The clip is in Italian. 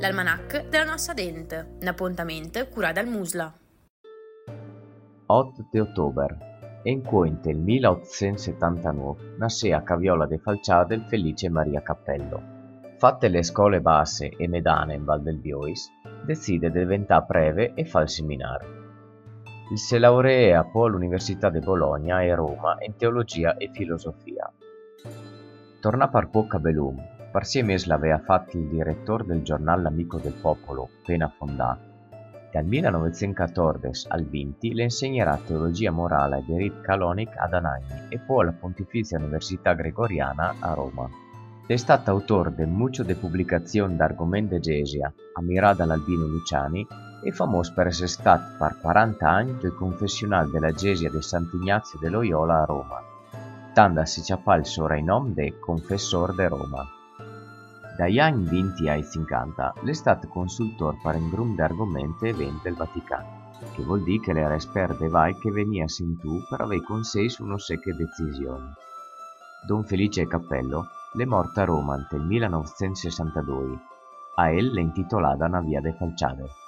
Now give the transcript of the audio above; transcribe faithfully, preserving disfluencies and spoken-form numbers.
l'almanach della nostra dente, un appuntamento curato dal Musla. otto di ottobre. In quointe il milleottocentosettantanove nasce a Caviola de Falciade il Felice Maria Cappello. Fatte le scuole basse e medane in Val del Viois, decide di diventare preve e fa il seminario. Il si laurea poi all'Università di Bologna e Roma in teologia e filosofia. Torna per poco a Belum, per sei mesi l'aveva fatto il direttore del giornale Amico del Popolo, appena fondato. Dal millenovecentoquattordici al venti le insegnerà teologia morale e diritto canonico ad Anagni e poi alla Pontifizia Università Gregoriana a Roma. È stato autore di molte de pubblicazioni d'argomento egesia, ammirato dall'Albino Luciani, e famoso per essere stato per quaranta anni del confessionale della Gesia di Sant'Ignazio de Loyola a Roma, tanto da si chiamava il soprannome di Confessor de Roma. Dagli anni venti ai cinquanta è stato consultore per un gruppo di argomenti e eventi del Vaticano, che vuol dire che era esperto dei vai che venia sin tu per avere consigli su non so che decisioni. Don Felice Cappello è morto a Roma nel millenovecentosessantadue. A él le intitolata una via de Falciade.